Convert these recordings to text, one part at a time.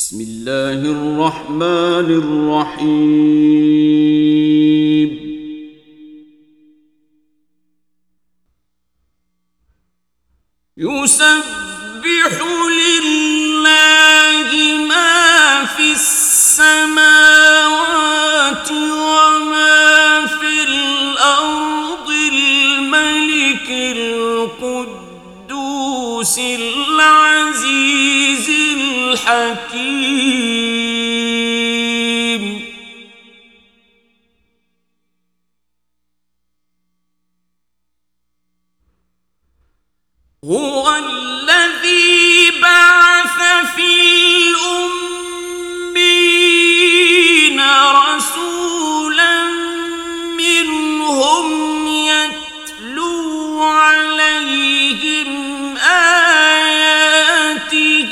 بسم الله الرحمن الرحيم. يسبح لله ما في السماوات وما في الأرض الملك القدوس العزيز الحكيم. هو الذي بعث في الأميين رسولا منهم يتلو عليهم آياته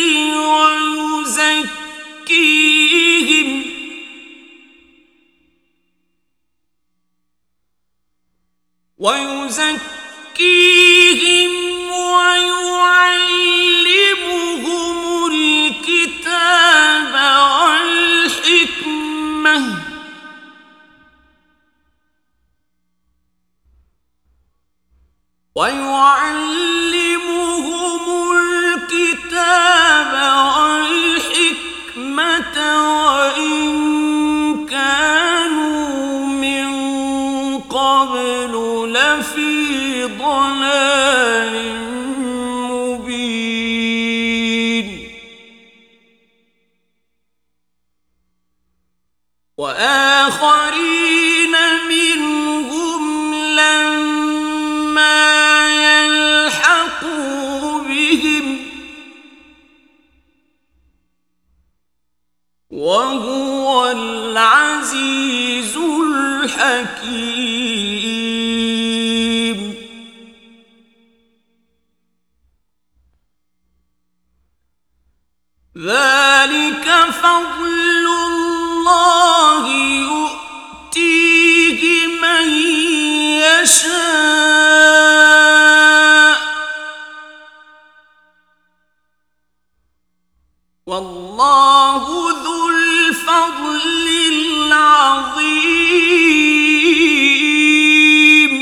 ويزكيهم ويعلمهم الكتاب والحكمة وإن كانوا من قبل لفي ضلال مبين. وآخرين منهم لما يلحقوا بهم وهو العزيز الحكيم. ذلك فضل الله يؤتيه من يشاء والله ذو الفضل العظيم.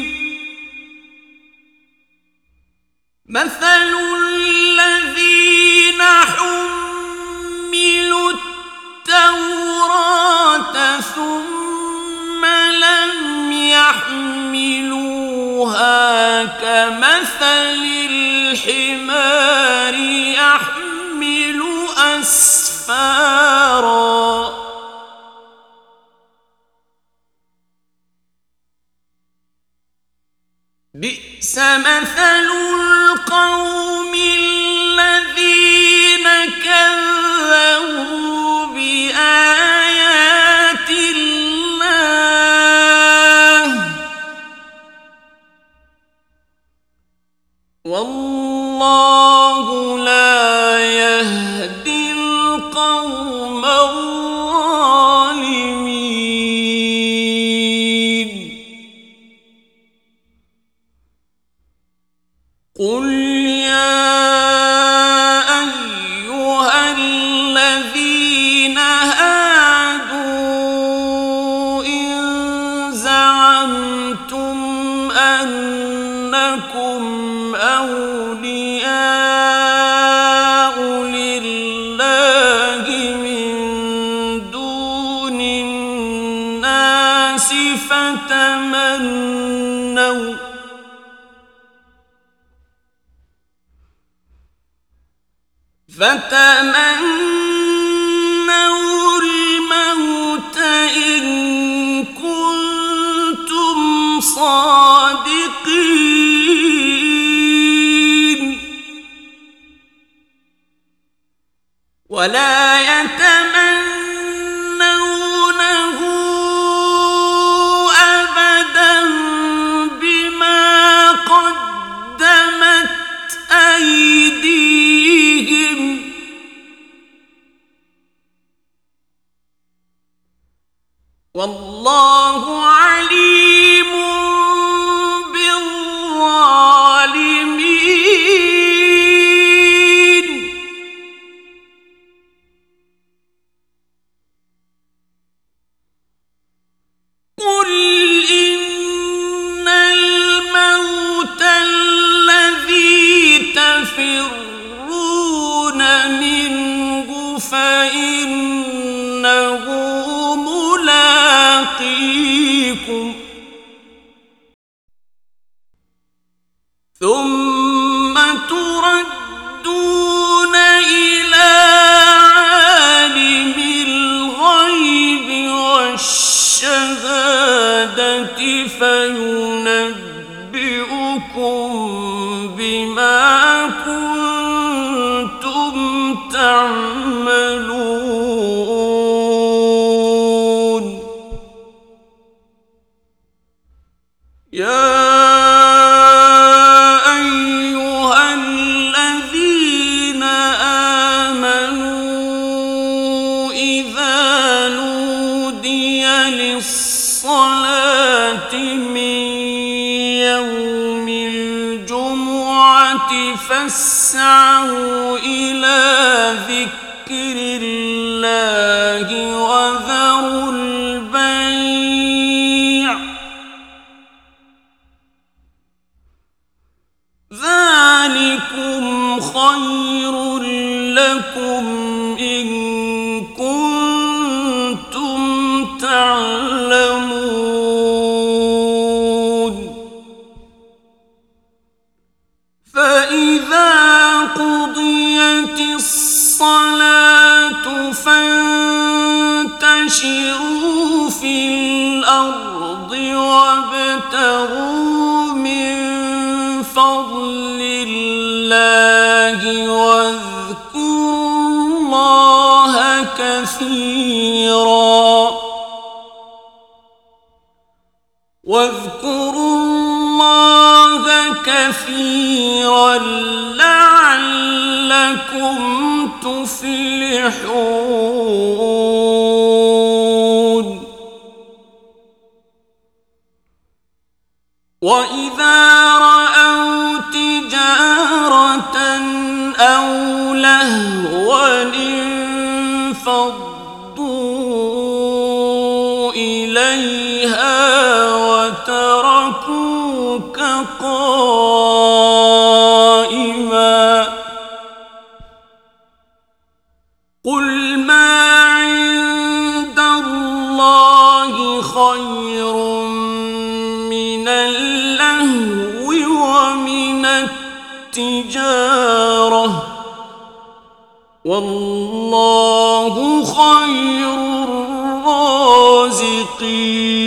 مثل الذين حملوا التوراة ثم لم يحملوها كمثل الحمار يحمل أسفارا بئس مثل القوم الذين كذبوا بآيات الله والله لا يهدي القوم الظالمين. قل يا أيها الذين هادوا إن زعمتم أنكم أولياء لله من دون الناس فتمنوا الموت إن كنتم صادقين ولا يتمنونه أبدا بما قدمت أيديهم والله عليم بالظالمين. فاسعوا إلى ذكر الله وذروا البيع ذلكم خير لكم إن كنتم تعلمون فإذا قضيت الصلاة فانتشروا في الأرض وابتغوا من فضل الله واذكروا الله كثيرا لعلكم تفلحون وإذا رأوا تجارة أو لهوا انفضوا إليها وتركوك قائما قل ما عند الله خير من اللهو ومن التجارة والله خير الرازقين